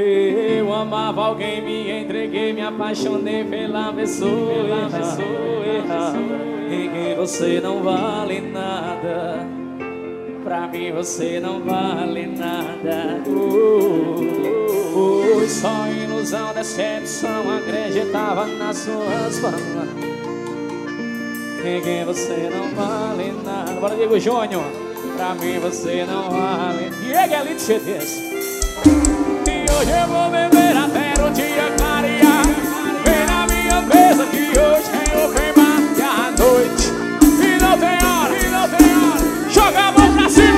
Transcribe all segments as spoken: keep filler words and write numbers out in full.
Eu amava alguém, me entreguei, me apaixonei pela pessoa, pela pessoa em quem você não vale nada. Pra mim você não vale nada. uh, uh, uh, Só ilusão, decepção, acreditava nas suas palavras, em quem você não vale nada. Bora, Diego Júnior. Pra mim você não vale. Diego é lindo, certeza. E hoje eu vou beber até o dia clarear. Vem na minha mesa que hoje é open bar. E à noite, e não tem hora, e não tem hora. Joga a mão pra cima.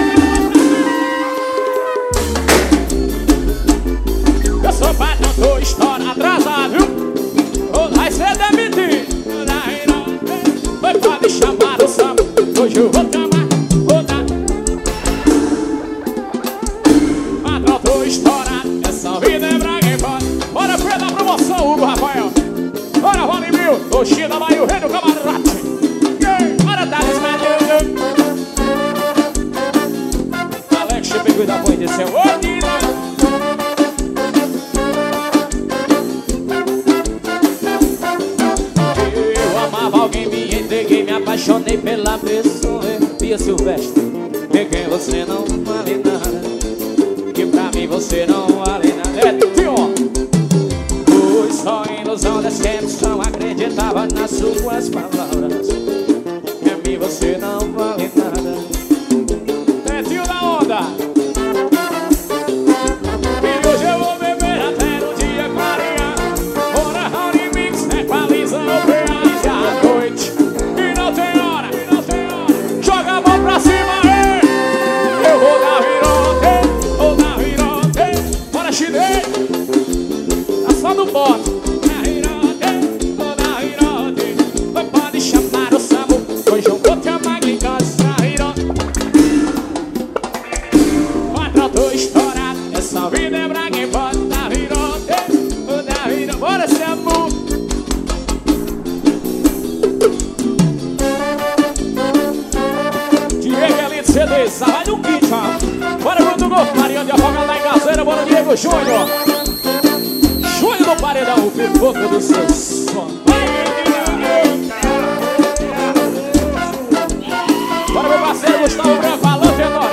Eu sou patrão, tô história atrasado, viu? Vai ser demitido. Foi pra me chamar o samba. Hoje eu vou chamar, vou dar. Patrão, tô estourado. Essa vida é pra quem pode. Bora pela promoção, Hugo Rafael. Bora, Rony Mil. Oxida, vai o rei do camarote. Bora, Thales Medeiros. Alex, Chipe, cuida muito de seu olho. Alguém me entreguei, me apaixonei pela pessoa. Bia Silvestre, em quem você não vale nada. Que pra mim você não vale nada. É pior. Fui só ilusão, decepção, acreditava nas suas palavras. Que a mim você não vale nada. É tio da onda. E hoje eu vou beber até no dia clarear. Bora, Raul Mix, equaliza o P A. E não tem hora, e não tem hora. Joga a mão pra cima, ei. Eu vou dar virote, vou dar virote. Bora, chinês. Tá só no bote. Dá virote, vou dar virote. Não pode chamar o Samu. Hoje eu vou te amar, glicose. Dá virote. Patrão, tô estourado. Essa vida é pra quem pode. Dá virote, vou dar virote. Bora, Samu. C D, sai do kit, ó. Bora, Bruno Golfo, Mariana de Afogada da Engazeira. Bora, Diego Júnior. Júnior do Paredão, o pipoco do seu som. Bora, meu parceiro Gustavo Branco, Alan Tenório.